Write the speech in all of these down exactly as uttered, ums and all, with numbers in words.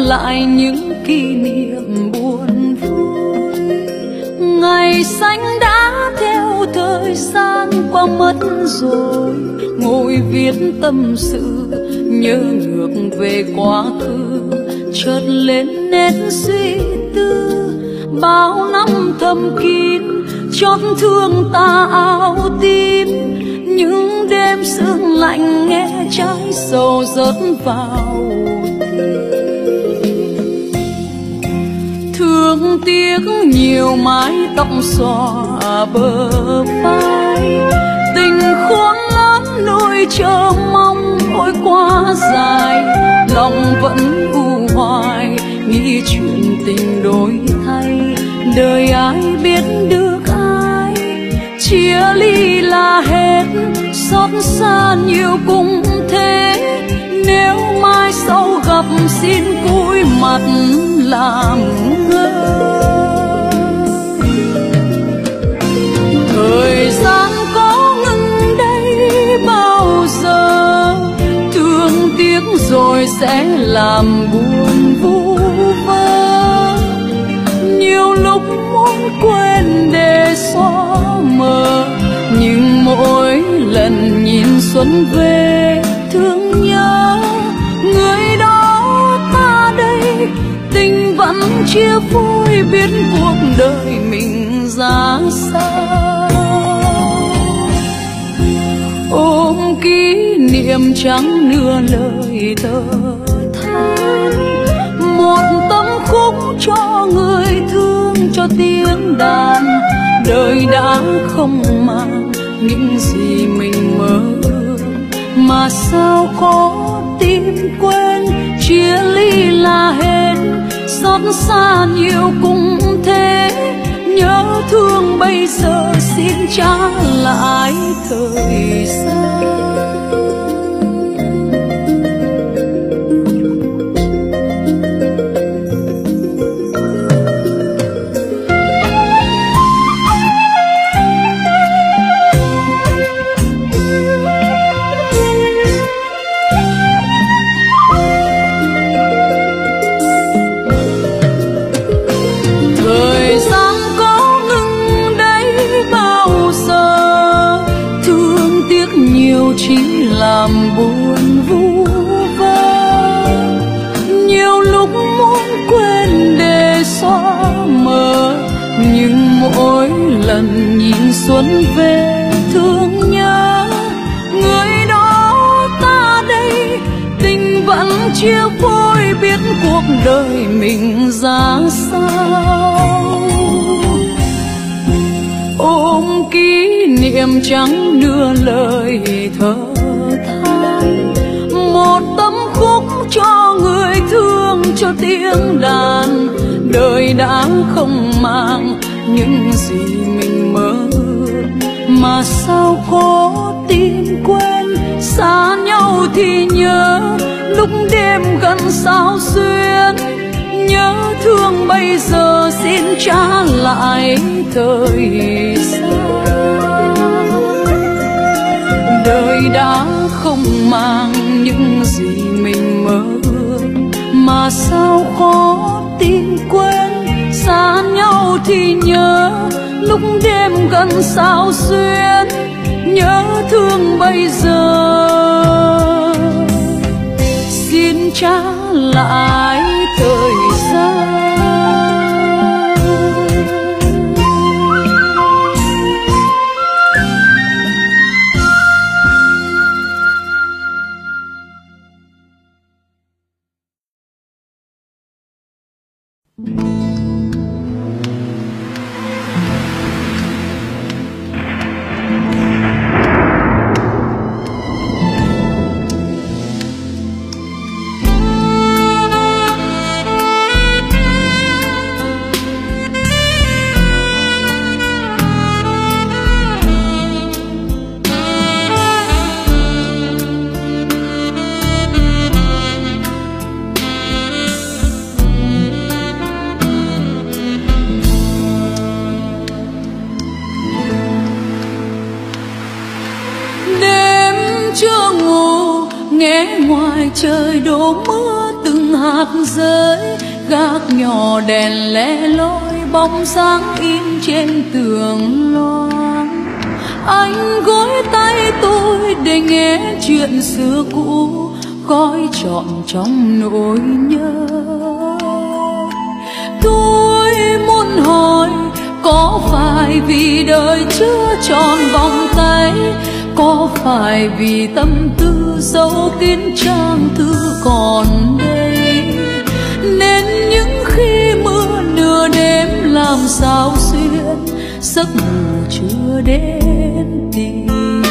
lại những kỷ niệm buồn vui. Ngày xanh đã theo thời gian qua mất rồi, ngồi viết tâm sự nhớ ngược về quá khứ, chợt lên nét suy tư. Bao năm thầm kín chót thương ta áo tím, những đêm sương lạnh nghe trái sầu rớt vào. Thương tiếc nhiều mái tóc xõa bờ vai, tình khôn lớn nuôi chờ mong ôi quá dài. Lòng vẫn u hoài nghĩ chuyện tình đổi thay, đời ai biết được ai. Chia ly là hết, xót xa nhiều cũng thế. Nếu mai sau gặp xin cúi mặt làm ngơ. Thời gian có ngừng đây bao giờ, thương tiếc rồi sẽ làm buồn vu vơ. Nhiều lúc muốn quên để xóa mờ, nhưng mỗi lần nhìn xuân về thương nhớ người đó ta đây. Tình vẫn chia phôi biết cuộc đời mình ra sao. Ôm kỷ niệm chẳng nửa lời thở than, một tâm khúc cho người thương cho tiếng đàn. Đời đã không mang những gì mình mơ ước, mà sao có tim quên. Chia ly là hết, xót xa nhiều cũng thế. Nhớ thương bây giờ xin trả lại thời gian. Chỉ làm buồn vu vơ, nhiều lúc muốn quên để xóa mờ, nhưng mỗi lần nhìn xuân về thương nhớ người đó ta đây. Tình vẫn chia phôi biết cuộc đời mình ra sao. Ôm kỷ niệm chẳng nửa lời thở than, một tâm khúc cho người thương cho tiếng đàn. Đời đã không mang những gì mình mơ ước, mà sao có tim quên. Xa nhau thì nhớ lúc đêm gần sao xuyên, nhớ thương bây giờ xin trả lại thời gian. Đời đã không mang những gì mình mơ ước, mà sao có tin quên. Xa nhau thì nhớ lúc đêm gần sao xuyên, nhớ thương bây giờ xin trả lại thời gian. nghe ngoài trời đổ mưa từng hạt rơi, gác nhỏ đèn lẻ loi bóng sáng in trên tường loang. Anh gối tay tôi để nghe chuyện xưa cũ, gói trọn trong nỗi nhớ. Tôi muốn hỏi có phải vì đời chưa tròn vòng tay, có phải vì tâm tư dấu kín trang thư còn đây, nên những khi mưa nửa đêm làm sao xuyên giấc ngủ chưa đến tìm.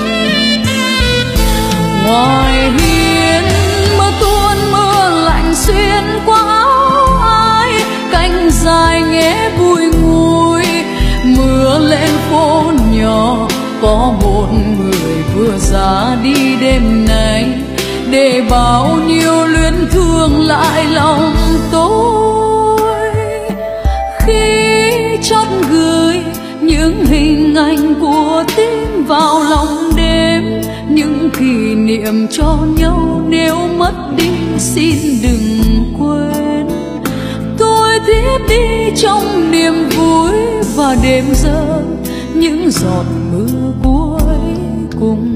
Ngoài hiên mưa tuôn mưa lạnh xuyên qua áo ai, cánh dài nghe bùi ngùi. Mưa lên phố nhỏ có một người vừa ra đi đêm nay, để bao nhiêu luyến thương lại lòng tôi. Khi chót gửi những hình ảnh của tim vào lòng đêm, những kỷ niệm cho nhau nếu mất đi xin đừng quên. Tôi tiếp đi trong niềm vui và đêm rơi những giọt mưa cuối cùng.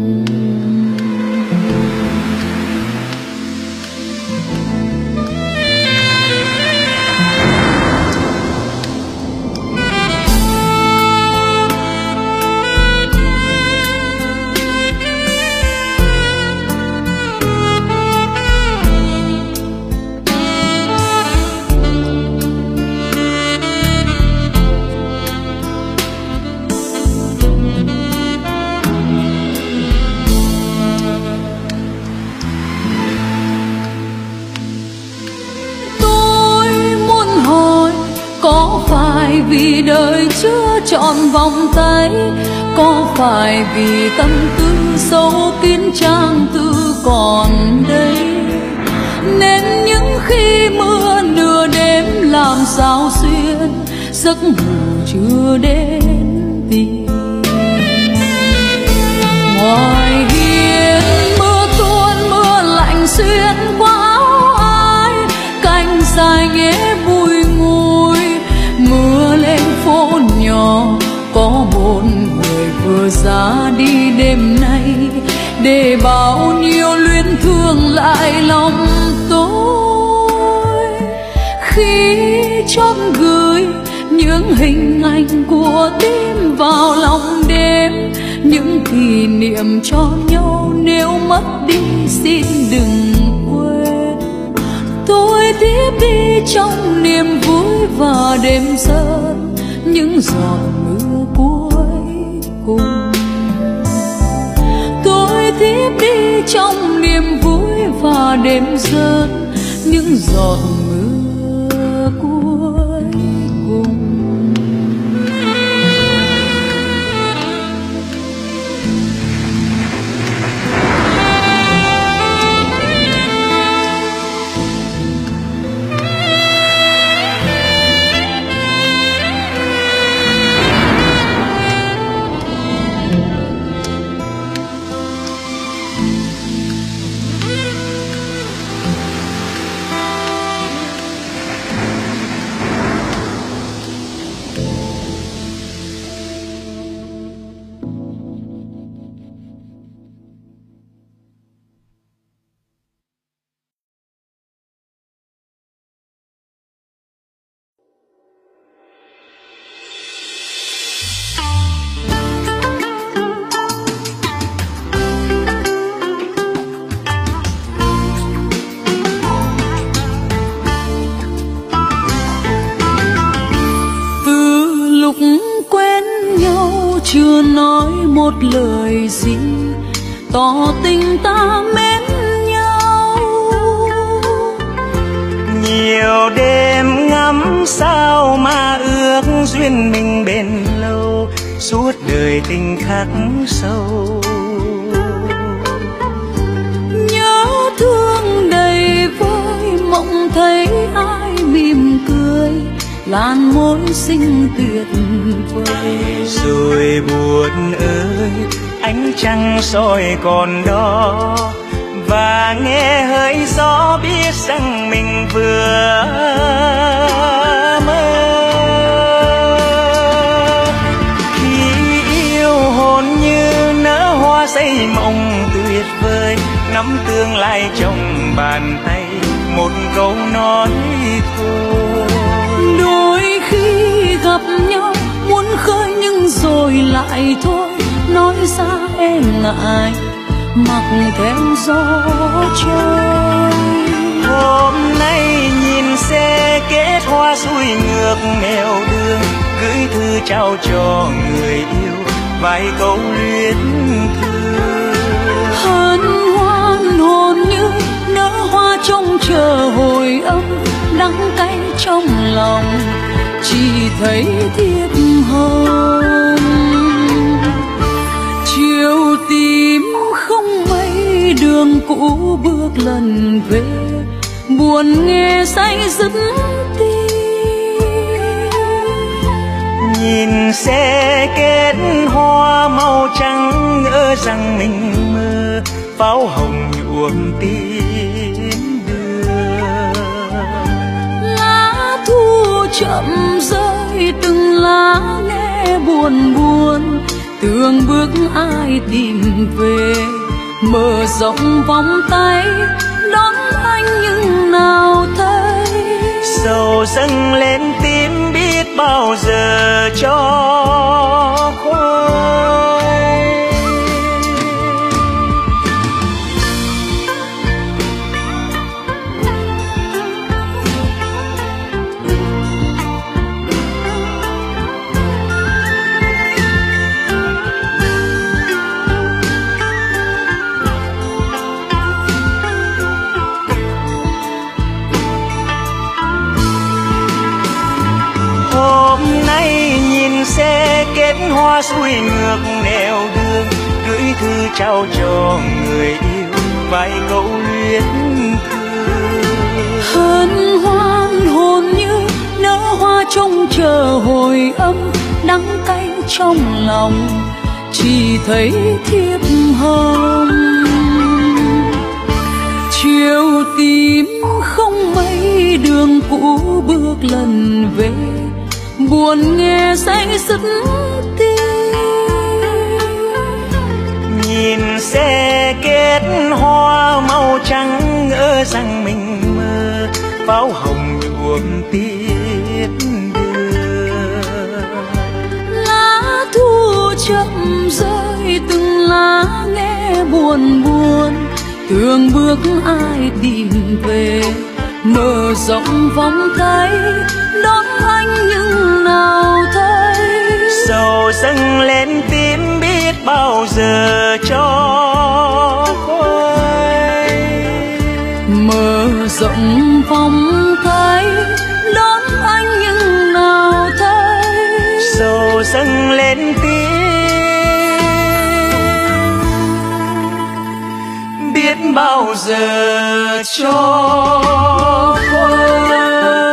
Vì đời chưa trọn vòng tay, có phải vì tâm tư sâu kín trang thư còn đây, nên những khi mưa nửa đêm làm sao xuyên giấc ngủ chưa đến tìm. Ngoài hiên mưa tuôn mưa lạnh xuyên qua áo ai, cánh dài nghe bùi ngùi. Mưa lên phố nhỏ có một người vừa ra đi đêm nay, để bao nhiêu luyến thương lại lòng tôi. Khi chót gửi những hình ảnh của tim vào lòng đêm, những kỷ niệm cho nhau nếu mất đi xin đừng quên. Tôi tiếp đi trong niềm vui và đêm rơi những giọt mưa cuối cùng. Tôi tiếp đi trong niềm vui và đêm rơi những giọt mưa cuối cùng. Chưa nói một lời gì tỏ tình ta mến nhau, nhiều đêm ngắm sao mà ước duyên mình bền lâu, suốt đời tình khắc sâu. Nhớ thương đầy vơi mộng thấy ai mỉm cười, làn môi xinh tuyệt vời. Rồi buồn ơi ánh trăng soi còn đó, và nghe hơi gió biết rằng mình vừa mơ. Khi yêu hồn như nở hoa xây mộng tuyệt vời, nắm tương lai trong bàn tay, một câu nói thôi. Đôi khi gặp nhau muốn khơi nhưng rồi lại thôi, nói ra e ngại mặc theo gió trôi. Hôm nay nhìn xe kết hoa xuôi ngược nẻo đường, gửi thư trao cho người yêu vài câu luyến thương. Hân hoan hồn như nở hoa trông chờ hồi âm, đắng cay trong lòng chỉ thấy thiệp hồng. Chiều tím không mây, đường cũ bước lần về, buồn nghe say dứt tim. Nhìn xe kết hoa màu trắng, ngỡ rằng mình mơ pháo hồng nhuộm tím đường. Lá thu chậm rơi từng lá nghe buồn buồn, tưởng bước ai tìm về, mở rộng vòng tay đón anh nhưng nào thấy. Sầu dâng lên tim biết bao giờ cho khuây. Hôm nay nhìn xe kết hoa xuôi ngược nẻo đường, gửi thư trao cho người yêu vài câu luyến thương. Hân hoan hồn như nở hoa trông chờ hồi âm, đắng cay trong lòng chỉ thấy thiệp hồng. Chiều tím không mây, đường cũ bước lần về, buồn nghe say dứt tim. Nhìn xe kết hoa màu trắng, ngỡ rằng mình mơ pháo hồng nhuộm tiết đường. Lá thu chậm rơi từng lá nghe buồn buồn, tưởng bước ai tìm về, mở rộng vòng tay đón anh nhưng nào thấy. Sầu dâng lên tim biết bao giờ cho khuây. Mở rộng vòng tay đón anh nhưng nào thấy. Sầu dâng lên tim biết bao giờ cho khuây.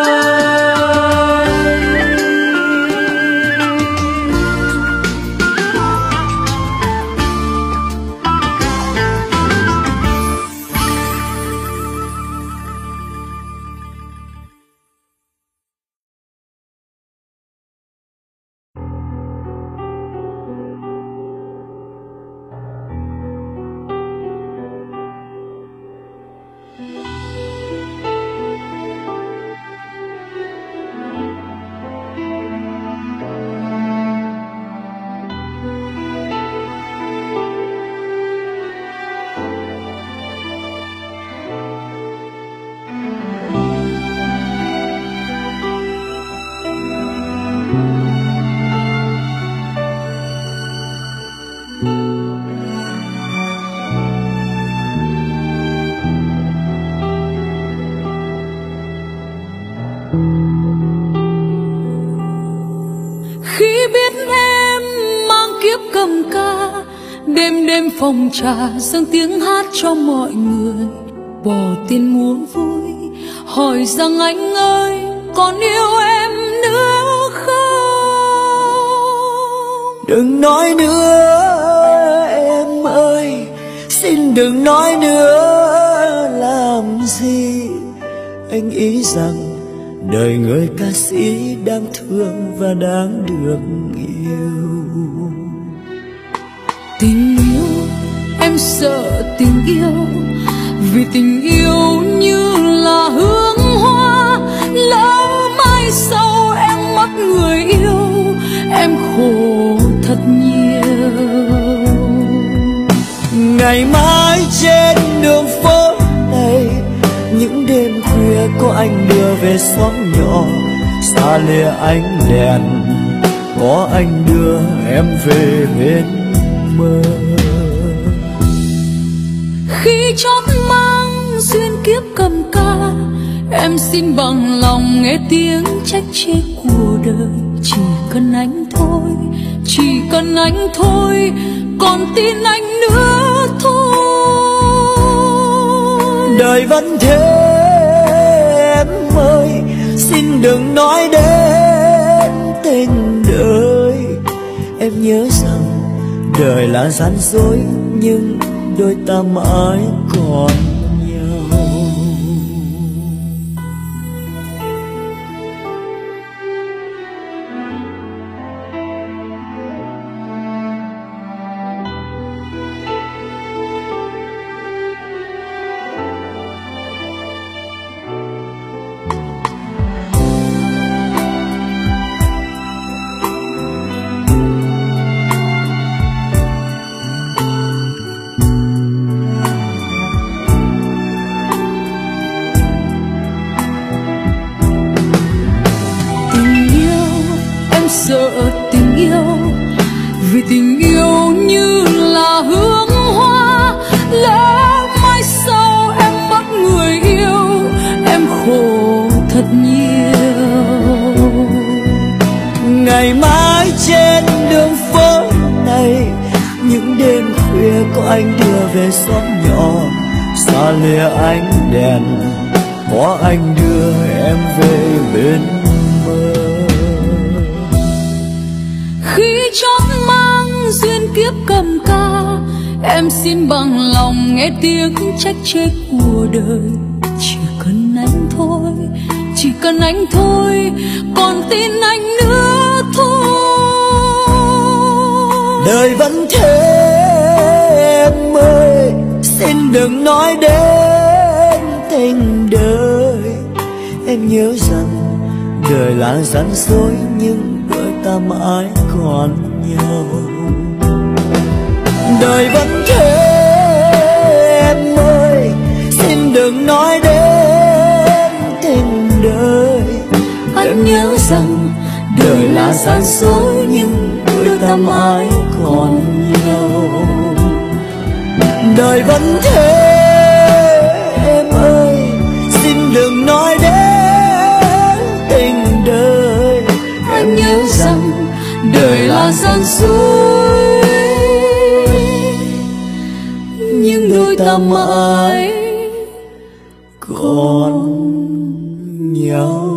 Khi biết em mang kiếp cầm ca, đêm đêm phòng trà dâng tiếng hát cho mọi người, bỏ tiền mua vui, hỏi rằng anh ơi còn yêu em nữa không? Đừng nói nữa em ơi, xin đừng nói nữa. anh ý rằng đời người ca sĩ đáng thương và đáng được yêu. Tình yêu, em sợ tình yêu, vì tình yêu như là hương hoa, lỡ mai sau em mất người yêu, em khổ thật nhiều. Ngày mai trên đường phố này, những đêm khuya có anh đưa về xóm nhỏ, xa lìa ánh đèn có anh đưa em về bên mơ. Khi chót mang duyên kiếp cầm ca, em xin bằng lòng nghe tiếng trách chê của đời. Chỉ cần anh thôi, chỉ cần anh thôi, còn tin anh nữa thôi. Đời vẫn thế em ơi, xin đừng nói đến tình đời. Em nhớ rằng đời là gian dối, nhưng đôi ta mãi còn nhau. Sợ tình yêu, vì tình yêu như là hương hoa, lỡ mai sau em mất người yêu, em khổ thật nhiều. Ngày mai trên đường phố này, những đêm khuya có anh đưa về xóm nhỏ, xa lìa ánh đèn có anh đưa em về bên mơ. Khi chót mang duyên kiếp cầm ca, em xin bằng lòng nghe tiếng trách chê của đời. Chỉ cần anh thôi, chỉ cần anh thôi, còn tin anh nữa thôi. Đời vẫn thế em ơi, xin đừng nói đến tình đời. Em nhớ rằng đời là gian dối, nhưng đôi ta mãi còn nhau. Đời vẫn thế em ơi, xin đừng nói đến tình đời. Em nhớ rằng đời là gian dối, nhưng đôi ta mãi còn nhau. Đời vẫn thế em ơi, xin đừng nói đến tình đời. Em nhớ rằng đời là gian dối, nhưng đôi ta mãi còn nhau.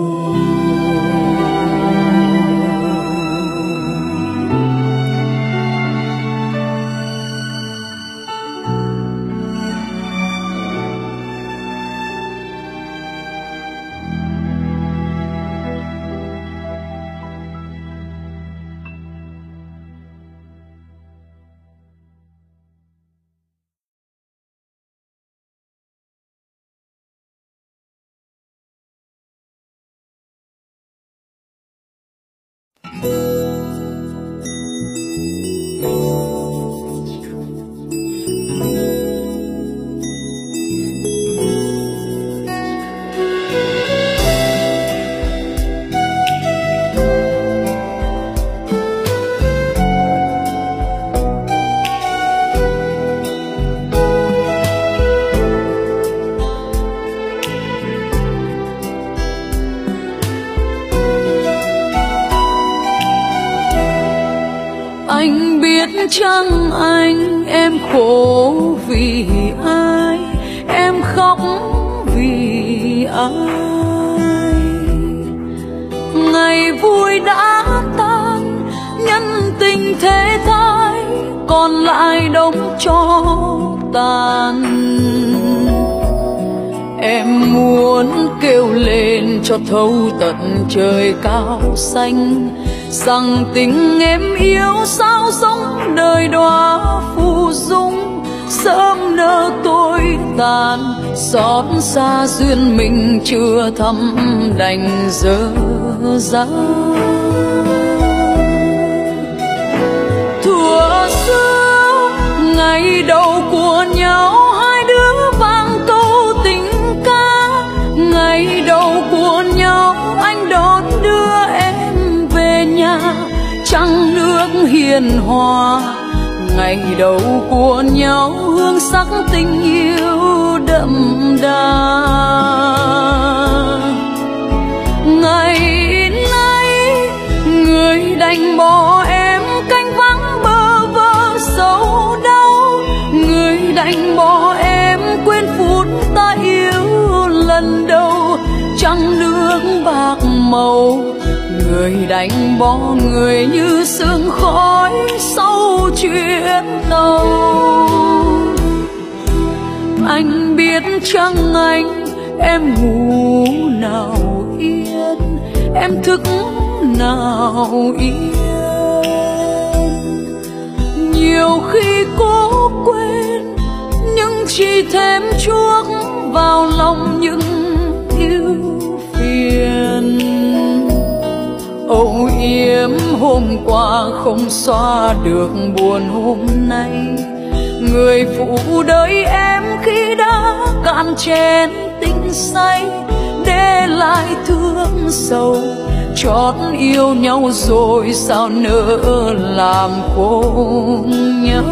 Anh biết chăng anh em khổ vì ai, em khóc vì ai. Ngày vui đã tan, nhân tình thế thái, còn lại đống tro tàn. Em muốn kêu lên cho thấu tận trời cao xanh, rằng tình em yêu sao giống đời đóa phù dung, sớm nỡ tôi tàn, xót xa duyên mình chưa thăm đành dở dang. Thuở xưa ngày đầu của nhau, hai đứa vang câu tình ca. Ngày đầu của nhau anh đón đưa em về nhà, trăng nước hiền hòa. Ngày đầu của nhau hương sắc tình yêu đậm đà. Ngày nay người đành bỏ em canh vắng bơ vơ sầu đau, người đành bỏ em quên phút ta yêu lần đầu, trăng nước bạc màu. Người đành bỏ người như sương khói sau chuyến tàu. Anh biết chăng anh, em ngủ nào yên, em thức nào yên. Nhiều khi cố quên nhưng chỉ thêm chuốc vào lòng những ưu phiền. Âu yếm hôm qua không xóa được buồn hôm nay, người phụ đời em khi đã cạn chén tình say, để lại thương sầu. Chót yêu nhau rồi sao nỡ làm khổ nhau.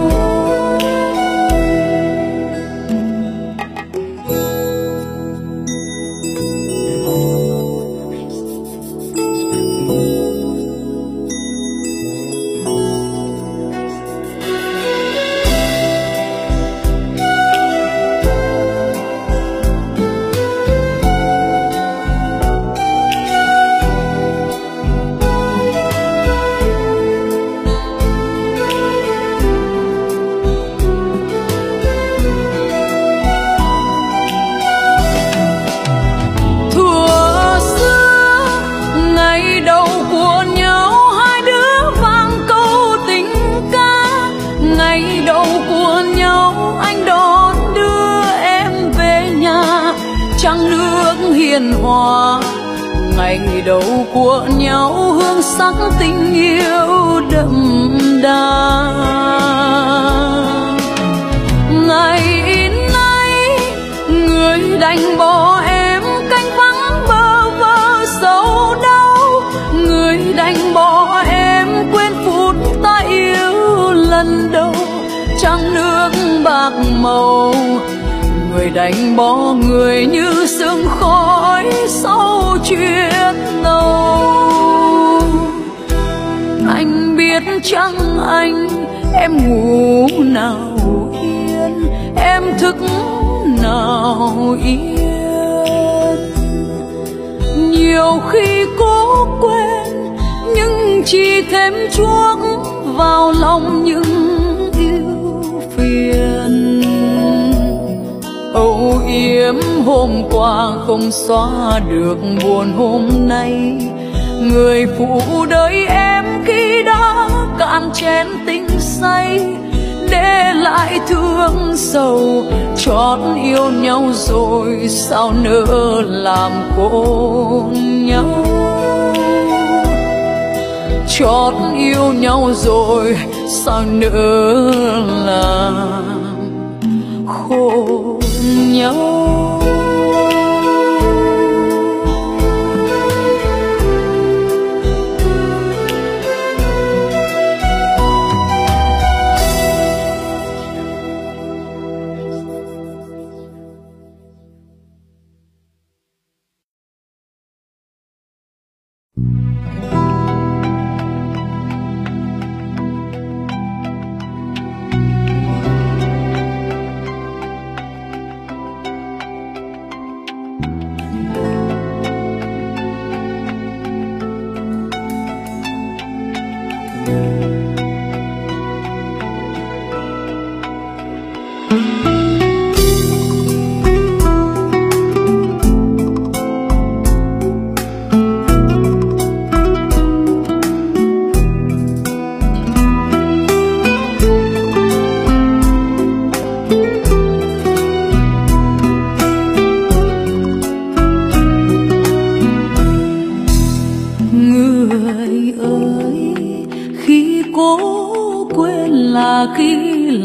Hiền hòa. Ngày đầu của nhau hương sắc tình yêu đậm đà. Ngày nay người đành bỏ em canh vắng bơ vơ sầu đau, người đành bỏ em quên phút ta yêu lần đầu, trăng nước bạc màu. Người đành bỏ người như sương khói sau chuyến tàu. Anh biết chăng anh, em ngủ nào yên, em thức nào yên. Nhiều khi cố quên nhưng chỉ thêm chuốc vào lòng những ưu phiền. Âu yếm hôm qua không xóa được buồn hôm nay, người phụ đời em khi đã cạn chén tình say, để lại thương sầu. Chót yêu nhau rồi sao nỡ làm khổ nhau. Chót yêu nhau rồi sao nỡ làm khổ nhau.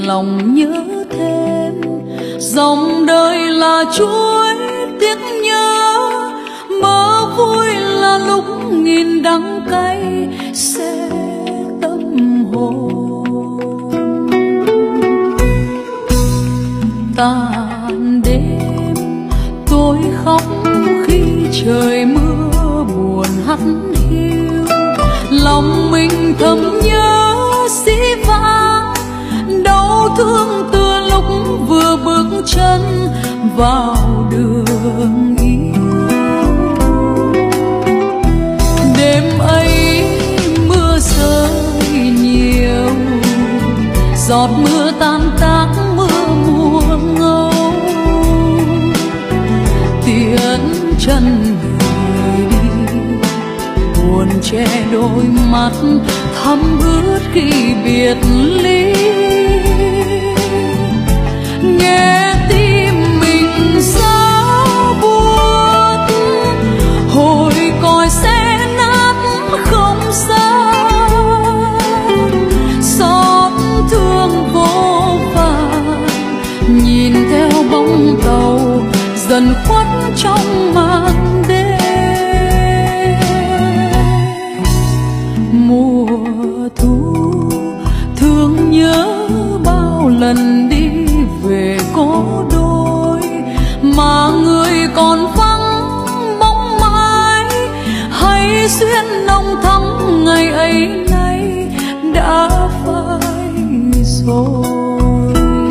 lòng nhớ thêm. Dòng đời là chuỗi tiếc nhớ, mơ vui là lúc nghìn đắng cay sẽ tâm hồn. Tàn đêm tôi khóc khi trời mưa buồn hắt hiu, lòng mình thầm nhớ dĩ vãng, đau thương từ lúc vừa bước chân vào đường yêu. Đêm ấy mưa rơi nhiều, giọt mưa tan tác mưa mùa ngâu, tiễn chân người đi buồn che đôi mắt thấm ướt khi biệt ly. Nghe tim mình sao buốt, hồi còi xe nát không xa, xót thương vô vàn nhìn theo bóng tàu dần khuất trong màn đêm. Mùa thu thương nhớ bao lần đi về có đôi, mà người còn vắng bóng mãi, hay xuyên nồng thắm ngày ấy nay đã phai rồi.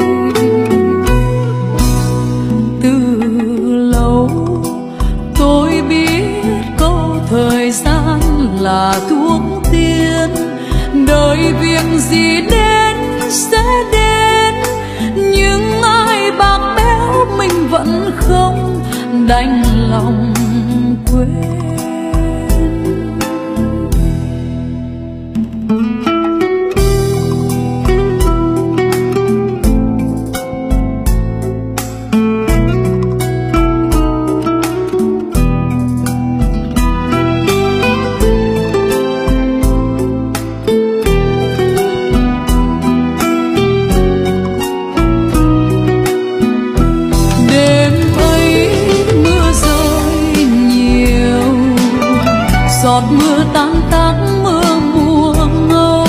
Từ lâu tôi biết câu thời gian là thuốc tiên, đời việc gì đến sẽ đến, nhưng ai bạc béo mình vẫn không đành lòng quên. Giọt mưa tan tác mưa mùa ngâu,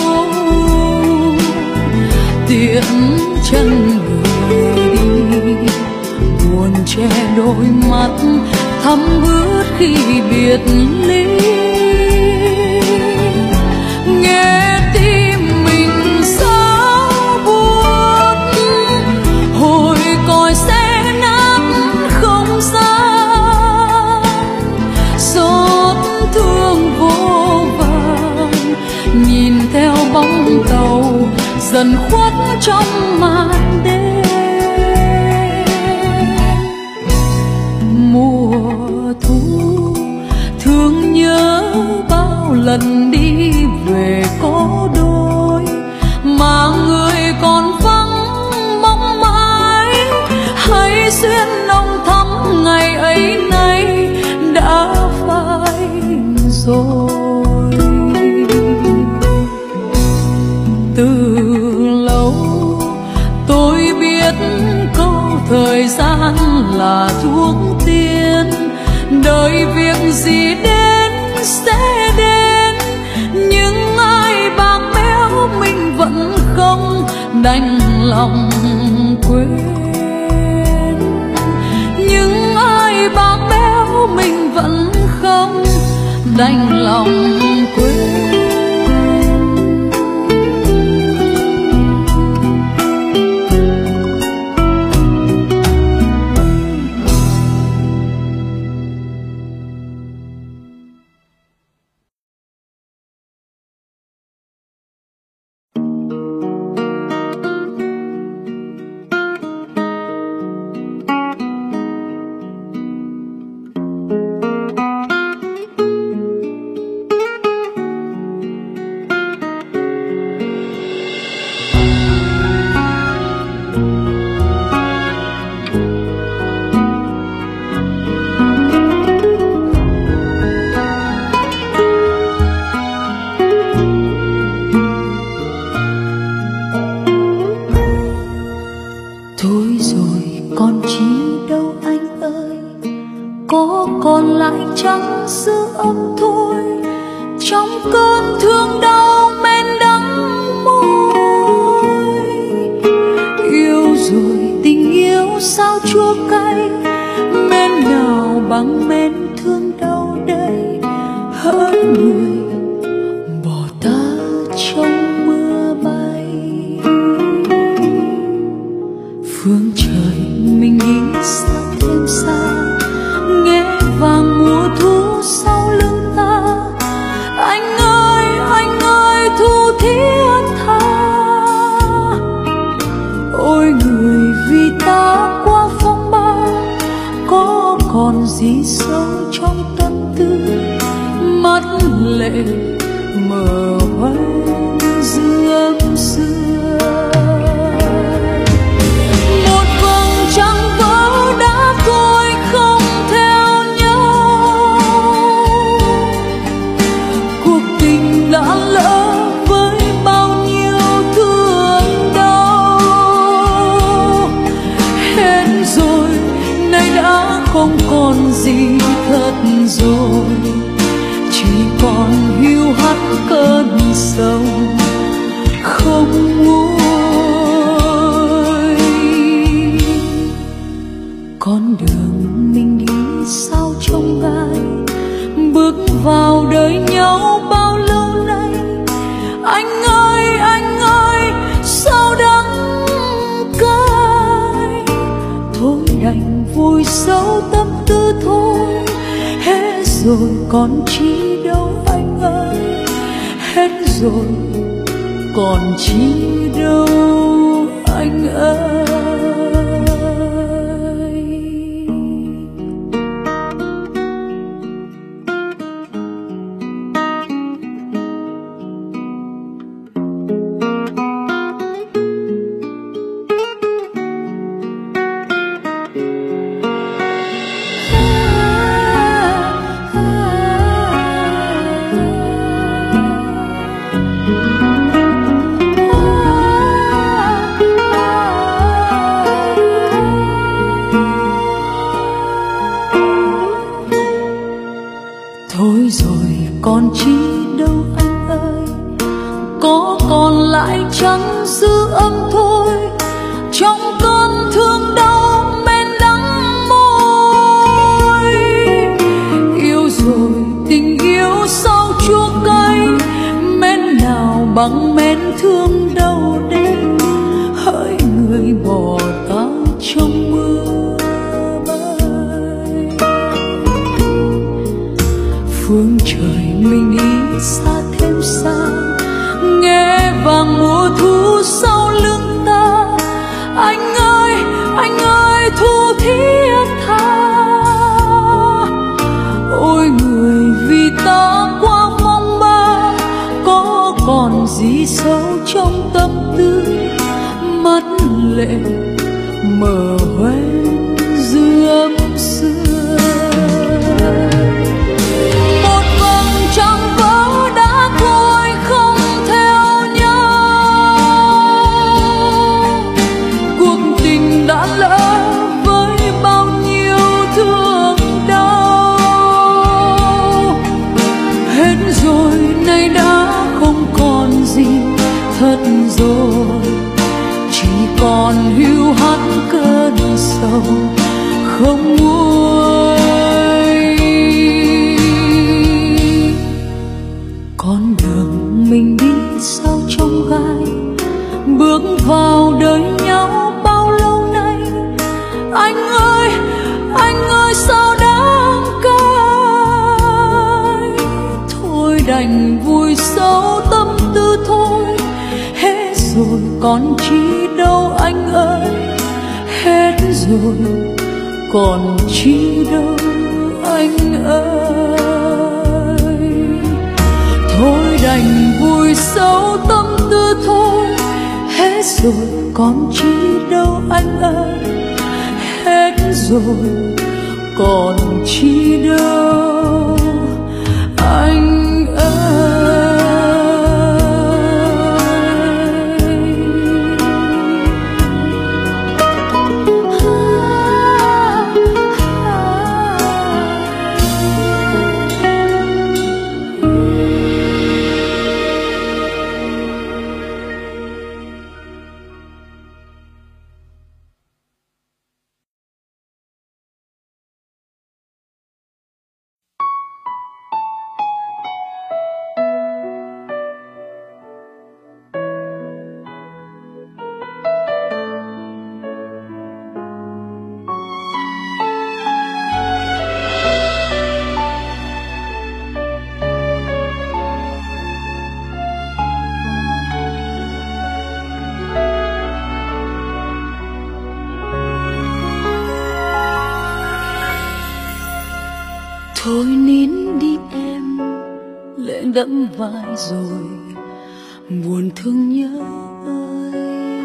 tiễn chân người đi buồn che đôi mắt thấm ướt khi biệt ly. Nghe tim mình sao buốt, hồi còi xe nát không gian, xót thương vô vàn nhìn theo bóng tàu dần khuất trong màn đêm. Mùa thu thương nhớ bao lần đi về có đôi, mà người còn vắng mong mãi, hay xuyên nồng thắm ngày ấy nay đã phai rồi. Từ lâu tôi biết câu thời gian là thuốc tiên, đời việc gì đến sẽ đến, nhưng ai bạc béo mình vẫn không đành lòng quên. Nhưng ai bạc béo mình vẫn không đành lòng quên. còn chi đâu anh ơi, có còn lại chẳng dư âm thôi, trong cơn thương đau men đắng môi. Yêu rồi tình yêu sao chua cay, men nào bằng men thương đau đây, hỡi người bỏ ta trong mưa bay. Phương trời mình đi sao thêm xa, nghe vàng mùa thu sau lưng ta. Anh ơi anh ơi thu thiết tha, ôi người vì ta qua phong ba, có còn gì sâu trong tâm tư, mắt lệ mờ hoen dương xưa. Một vầng trăng vỡ đã thôi không theo nhau, cuộc tình đã lỡ với bao nhiêu thương đau. Hết rồi nay đã không còn gì thật rồi, chỉ còn hiu hắt cơn sầu không nguôi. Con đường mình đi sao trông gai, bước vào đời nhau bao lâu nay. Anh ơi anh ơi sao đắng cay, thôi đành vùi sâu tâm tư thôi. Hết rồi còn chi đâu anh ơi, hết rồi còn chi đâu anh ơi. Thôi rồi còn chi đâu anh ơi, có còn lại chẳng dư âm thôi, trong cơn thương đau men đắng môi. Yêu rồi tình yêu sao chua cay, men nào bằng men thương đau đây, hỡi người bỏ ta trong mưa bay. Phương trời mình đi xa thêm xa, nghe vàng mùa thu sau lưng ta. Anh ơi anh ơi thu thiết tha, ôi người vì ta qua mong ba, có còn gì sâu trong tâm tư, mắt lệ mờ hoen dương xưa. Thật rồi chỉ còn hiu hắt cơn sầu không nguôi. Con đường mình đi sao trông gai, bước vào đời nhau bao lâu nay. Anh ơi anh ơi sao đáng cay, thôi đành vùi sâu tâm tư thôi. Rồi còn chi đâu anh ơi, hết rồi còn chi đâu anh ơi. Thôi đành vùi sâu tâm tư thôi, hết rồi còn chi đâu anh ơi, hết rồi còn chi đâu anh ơi. Ah Thôi nín đi em, lệ đẫm vai rồi, buồn thương nhớ ơi.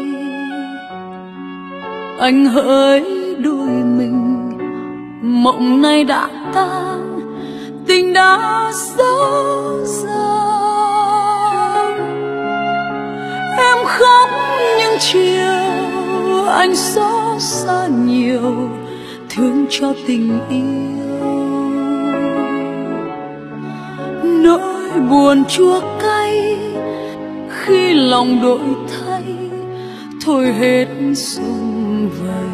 Anh hỡi đôi mình, mộng này đã tan, tình đã dấu dàng. Em khóc những chiều, anh xót xa nhiều, thương cho tình yêu. Nỗi buồn chua cay khi lòng đổi thay, thôi hết sum vầy.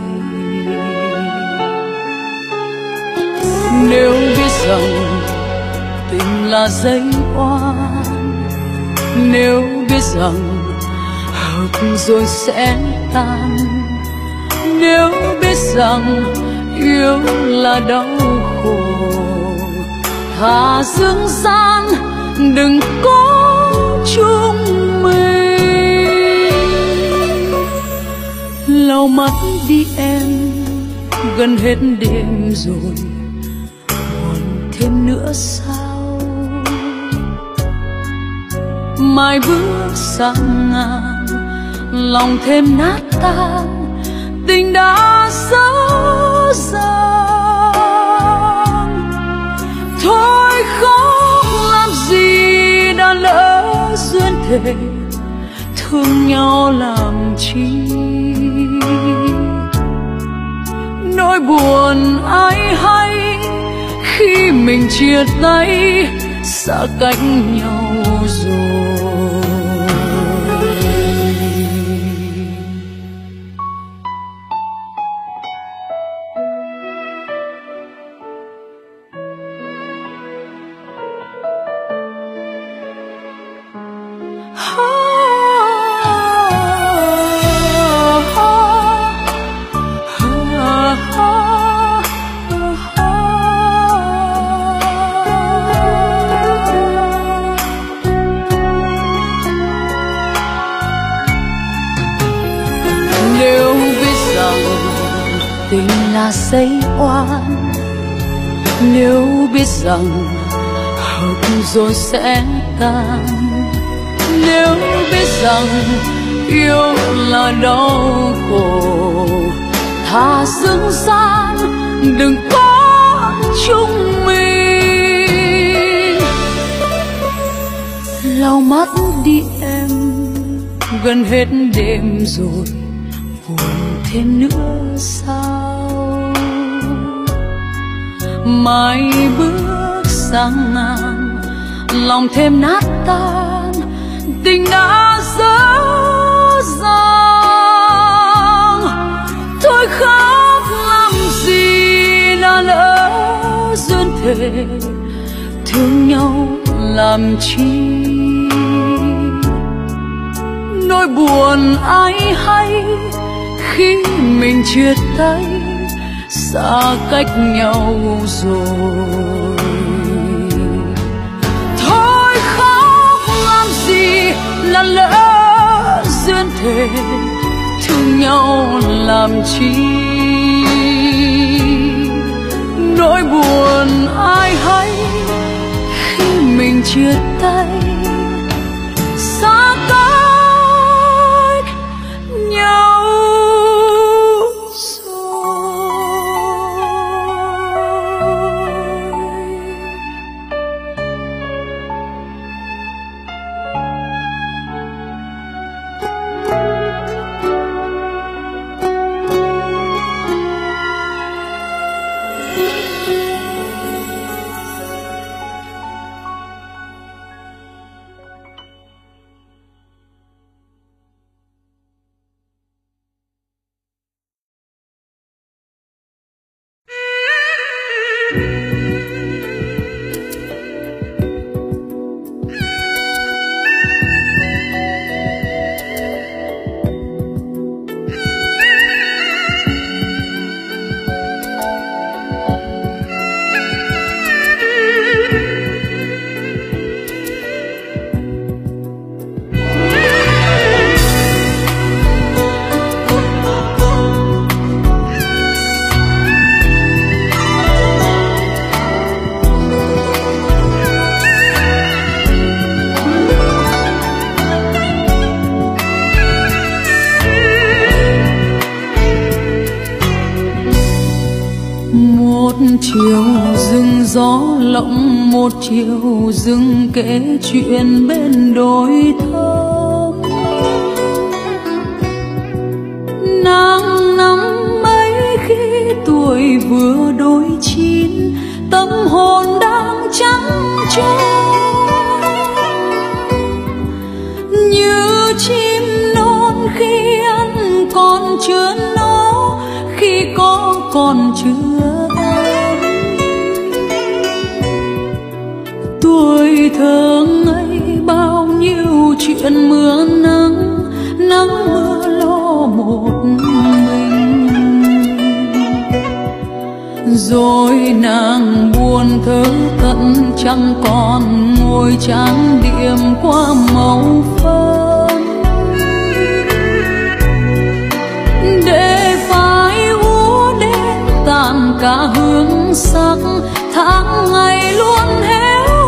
Nếu biết rằng tình là dây oan, nếu biết rằng hợp rồi sẽ tan, nếu biết rằng yêu là đau khổ, thà dương gian đừng có chung mình. Lau mắt đi em, gần hết đêm rồi, buồn thêm nữa sao? Mai bước sang ngang, lòng thêm nát tan, tình đã dấu dàng. Thôi khóc làm gì, đã lỡ duyên thề, thương nhau làm chi? Nỗi buồn ai hay khi mình chia tay, xa cách nhau rồi. Nếu biết rằng tình là dây oan, nếu biết rằng hợp rồi sẽ tan, nếu biết rằng yêu là đau khổ, thà dương gian đừng có chung mình. Lau mắt đi em, gần hết đêm rồi, buồn thêm nữa sao? Mai bước sang ngang, lòng thêm nát tan, tình đã dấu dàng. Thôi khóc làm gì, đã lỡ duyên thề, thương nhau làm chi? Nỗi buồn ai hay khi mình chia tay, xa cách nhau rồi. Thôi khóc làm gì, là lỡ duyên thề, thương nhau làm chi? Nỗi buồn ai hay khi mình chia tay, xa cách nhau. Một chiều rừng gió lộng, một chiều rừng kể chuyện bên đồi thơm. Nàng năm mấy khi tuổi vừa đôi chín, tâm hồn đang trắng trôi như chim non khi ăn còn chưa nó, khi có còn chưa ấm. Tuổi thơ ngây bao nhiêu chuyện mưa nắng, nắng mưa lo một mình. Rồi nàng buồn thơ tận chẳng còn ngồi trang điểm qua màu phấn, để phai úa đến tàn cả hương sắc. Tháng ngày luôn héo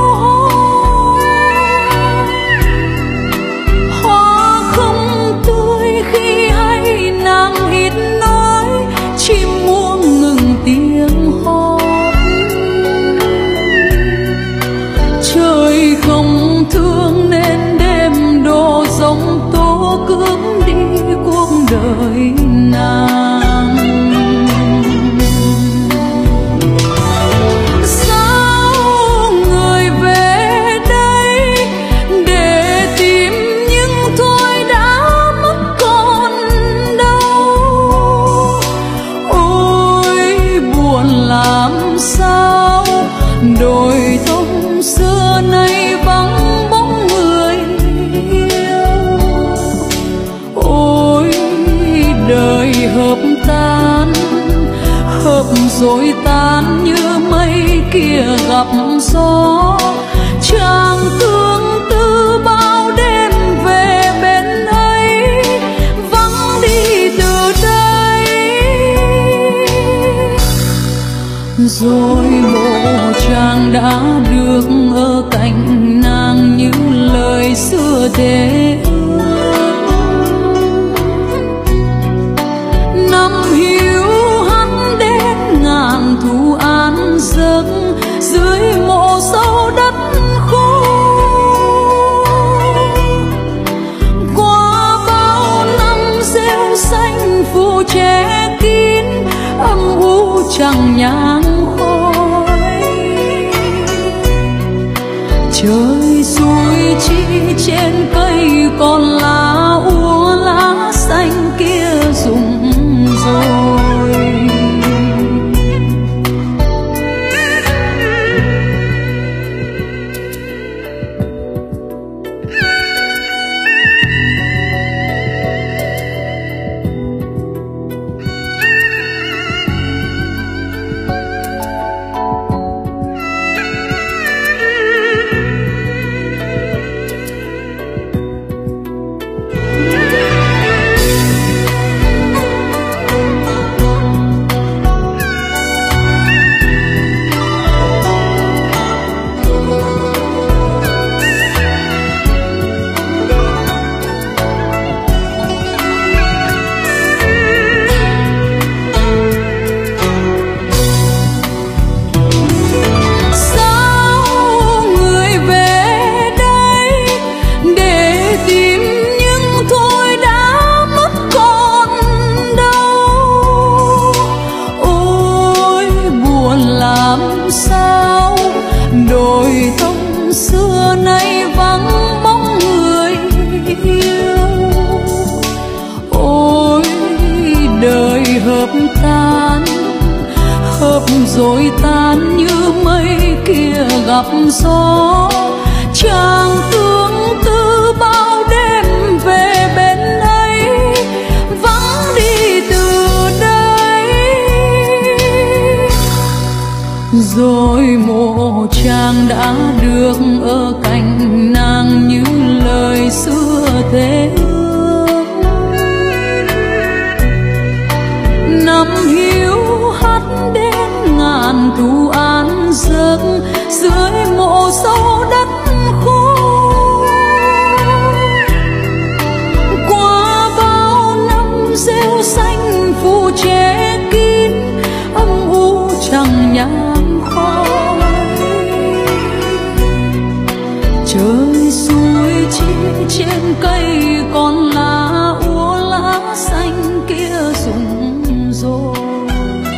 hon, hoa không tươi khi hay nàng ít nói, chim muông ngừng tiếng hót. Trời không thương nên đêm đổ giông tố cướp đi cuộc đời nàng. Sao người về đây để tìm nhưng thôi đã mất còn đâu. Ôi buồn làm sao, đồi thông xưa nay vắng bóng người yêu. Ôi đời hợp tan, hợp rồi tan như mây kia gặp gió. Chàng tương tư bao đêm về bên ấy, vắng đi từ đây. Rồi mộ chàng đã được ở cạnh nàng như lời xưa thề ước. Năm hiu hắt đến ngàn thu an giấc, dưới mộ sâu đất khô. Qua bao năm rêu xanh phủ che kín, âm u chẳng nhang khói. Trời xuôi chi trên cây còn lá úa, lá xanh kia rụng rồi. Rồi tan như mây kia gặp gió. Chàng tương tư bao đêm về bên ấy, vắng đi từ đây. Rồi mộ chàng đã được ở cạnh nàng như lời xưa thề ước. Năm hiu hắt đến ngàn thu an giấc, dưới mộ sâu đất khô. Qua bao năm rêu xanh phủ che kín, âm u chẳng nhang khói. Trời xuôi chia trên cây còn lá úa, lá xanh kia rụng rồi.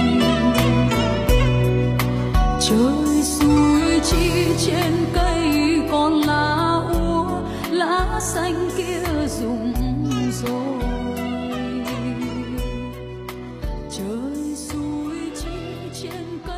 Trời xuôi chia trên cây còn lá úa, lá xanh kia rụng rồi. Trời xuôi chia trên cây